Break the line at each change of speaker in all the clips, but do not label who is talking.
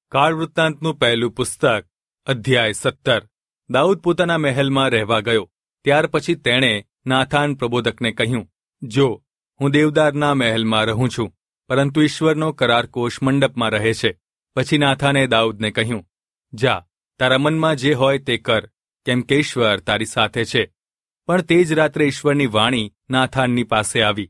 કાળ વૃત્તાંતનું પહેલું પુસ્તક અધ્યાય 17। દાઉદ પોતાના મહેલમાં રહેવા ગયો। ત્યાર પછી તેણે નાથાન પ્રબોધકને કહ્યું, જો હું દેવદારના મહેલમાં રહું છું, પરંતુ ઈશ્વરનો કરાર કોષ મંડપમાં રહે છે। પછી નાથાને દાઉદને કહ્યું, જા, તારા મનમાં જે હોય તે કર, કેમ કે ઈશ્વર તારી સાથે છે। પણ તે જ રાત્રે ઈશ્વરની વાણી નાથાનની પાસે આવી,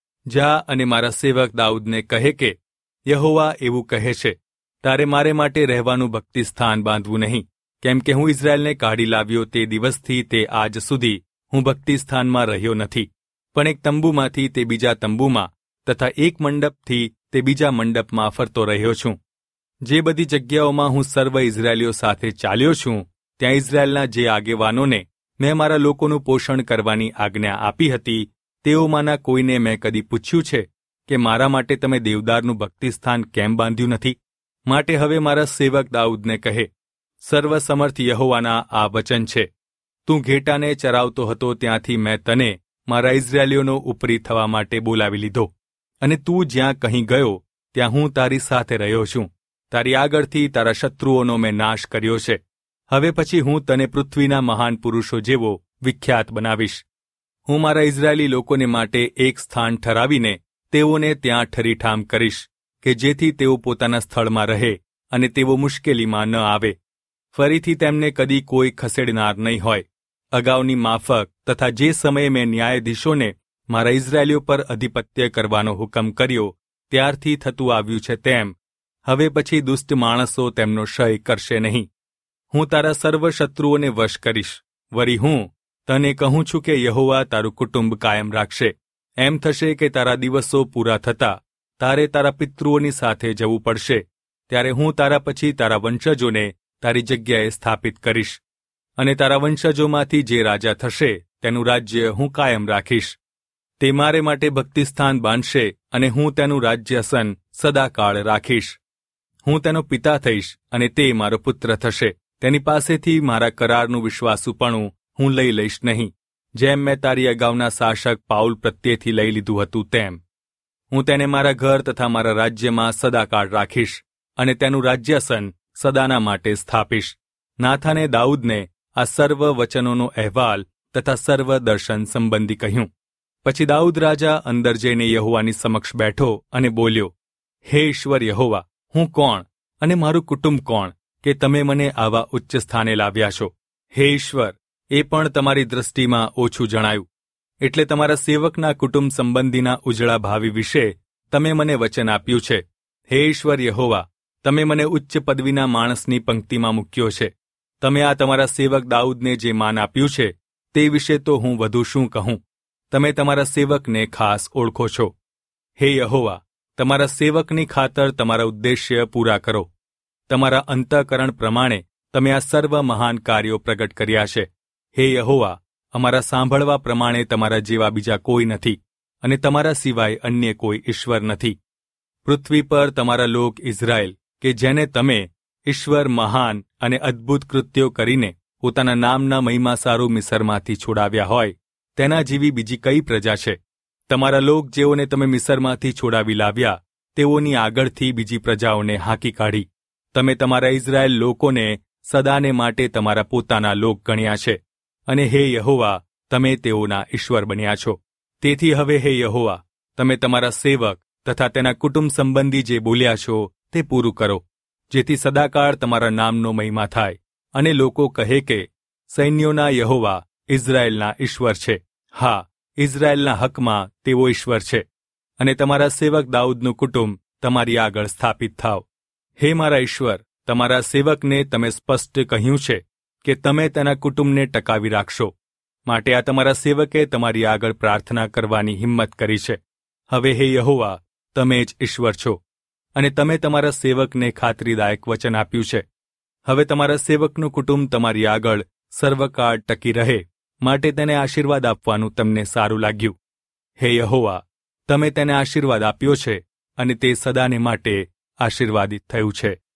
જા અને મારા સેવક દાઉદને કહે કે યહોવા એવું કહે છે, તારે મારે માટે રહેવાનું ભક્તિ સ્થાન બાંધવું નહીં, કેમ કે હું ઇઝરાયલને કાઢી લાવ્યો તે દિવસથી તે આજ સુધી હું ભક્તિ સ્થાનમાં રહ્યો નથી, પણ એક તંબુમાંથી તે બીજા તંબુમાં તથા એક મંડપથી તે બીજા મંડપમાં ફરતો રહ્યો છું। જે બધી જગ્યાઓમાં હું સર્વ ઇઝરાયલીઓ સાથે ચાલ્યો છું, ત્યાં ઇઝરાયલના જે આગેવાનોને મેં મારા લોકોનું પોષણ કરવાની આજ્ઞા આપી હતી, તેઓમાંના કોઈને મેં કદી પૂછ્યું છે કે મારા માટે તમે દેવદારનું ભક્તિસ્થાન કેમ બાંધ્યું નથી? માટે હવે મારા સેવક દાઉદને કહે, સર્વસમર્થ યહોવાના આ વચન છે, તું ઘેટાને ચરાવતો હતો ત્યાંથી મેં તને મારા ઇઝરાયલીઓનો ઉપરી થવા માટે બોલાવી લીધો, અને તું જ્યાં કહી ગયો ત્યાં હું તારી સાથે રહ્યો છું। તારી આગળથી તારા શત્રુઓનો મેં નાશ કર્યો છે। હવે પછી હું તને પૃથ્વીના મહાન પુરુષો જેવો વિખ્યાત બનાવીશ। હું મારા ઇઝરાયેલી લોકોને માટે એક સ્થાન ઠરાવીને તેઓને ત્યાં ઠરીઠામ કરીશ, કે જેથી તેઓ પોતાના સ્થળમાં રહે અને તેઓ મુશ્કેલીમાં ન આવે। ફરીથી તેમને કદી કોઈ ખસેડનાર નહીં હોય। અગાઉની માફક તથા જે સમયે મેં ન્યાયાધીશોને મારા ઇઝરાયેલીઓ પર અધિપત્ય કરવાનો હુકમ કર્યો ત્યારથી થતું આવ્યું છે તેમ હવે પછી દુષ્ટ માણસો તેમનો ક્ષય કરશે નહીં। હું તારા સર્વ શત્રુઓને વશ કરીશ। વળી હું તને કહું છું કે યહોવા તારું કુટુંબ કાયમ રાખશે। એમ થશે કે તારા દિવસો પૂરા થતા તારે તારા પિતૃઓની સાથે જવું પડશે, ત્યારે હું તારા પછી તારા વંશજોને તારી જગ્યાએ સ્થાપિત કરીશ, અને તારા વંશજોમાંથી જે રાજા થશે તેનું રાજ્ય હું કાયમ રાખીશ। તે મારે માટે ભક્તિસ્થાન બાંધશે, અને હું તેનું રાજ્યાસન સદાકાળ રાખીશ। હું તેનો પિતા થઈશ, અને તે મારો પુત્ર થશે। તેની પાસેથી મારા કરારનું વિશ્વાસુપણું હું લઈ લઈશ નહીં, જેમ મેં તારી અગાઉના શાસક પાઉલ પ્રત્યેથી લઈ લીધું હતું તેમ। હું તેને મારા ઘર તથા મારા રાજ્યમાં સદાકાળ રાખીશ, અને તેનું રાજ્યાસન સદાના માટે સ્થાપીશ। નાથાને દાઉદને આ સર્વ વચનોનો અહેવાલ તથા સર્વ દર્શન સંબંધી કહ્યું। પછી દાઉદ રાજા અંદર જઈને યહોવાની સમક્ષ બેઠો અને બોલ્યો, હે ઈશ્વર યહોવા, હું કોણ અને મારું કુટુંબ કોણ કે તમે મને આવા ઉચ્ચ સ્થાને લાવ્યા છો? હે ઈશ્વર, એ પણ તમારી દૃષ્ટિમાં ઓછું જણાયું, એટલે તમારા સેવકના કુટુંબ સંબંધીના ઉજળા ભાવિ વિશે તમે મને વચન આપ્યું છે। હે ઈશ્વર યહોવા, તમે મને ઉચ્ચ પદવીના માણસની પંક્તિમાં મૂક્યો છે। તમે આ તમારા સેવક દાઉદને જે માન આપ્યું છે તે વિશે તો હું વધુ શું કહું? તમે તમારા સેવકને ખાસ ઓળખો છો। હે યહોવા, તમારા સેવકની ખાતર તમારા ઉદ્દેશ્ય પૂરા કરો। તમારા અંતઃકરણ પ્રમાણે તમે આ સર્વ મહાન કાર્યો પ્રગટ કર્યા છે। હે યહોવા, અમારા સાંભળવા પ્રમાણે તમારા જેવા બીજા કોઈ નથી, અને તમારા સિવાય અન્ય કોઈ ઈશ્વર નથી। પૃથ્વી પર તમારા લોક ઇઝરાયલ, કે જેને તમે ઈશ્વર મહાન અને અદ્ભુત કૃત્યો કરીને પોતાના નામના મહિમા સારું મિસરમાંથી છોડાવ્યા હોય, તેના જેવી બીજી કઈ પ્રજા છે? તમારા લોક જેઓને તમે મિસરમાંથી છોડાવી લાવ્યા, તેઓની આગળથી બીજી પ્રજાઓને હાંકી કાઢી। તમે તમારા ઇઝરાયેલ લોકોને સદાને માટે તમારા પોતાના લોક ગણ્યા છે, અને હે યહોવા, તમે તેઓના ઈશ્વર બન્યા છો। તેથી હવે હે યહોવા, તમે તમારા સેવક તથા તેના કુટુંબ સંબંધી જે બોલ્યા છો તે પૂરું કરો, જેથી સદાકાળ તમારા નામનો મહિમા થાય, અને લોકો કહે કે સૈન્યોના યહોવા ઇઝરાયેલના ઈશ્વર છે। હા, ઇઝરાયેલના હકમાં તેઓ ઈશ્વર છે, અને તમારા સેવક દાઉદનું કુટુંબ તમારી આગળ સ્થાપિત થાવ। હે મારા ઈશ્વર, તમારા સેવકને તમે સ્પષ્ટ કહ્યું છે કે તમે તેના કુટુંબને ટકાવી રાખશો, માટે આ તમારા સેવકે તમારી આગળ પ્રાર્થના કરવાની હિંમત કરી છે। હવે હે યહોવા, તમે જ ઈશ્વર છો, અને તમે તમારા સેવકને ખાતરીદાયક વચન આપ્યું છે। હવે તમારા સેવકનું કુટુંબ તમારી આગળ સર્વકાળ ટકી રહે, માટે તેને આશીર્વાદ આપવાનું તમને સારું લાગ્યું। હે યહોવા, તમે તેને આશીર્વાદ આપ્યો છે, અને તે સદાને માટે આશીર્વાદિત થયું છે।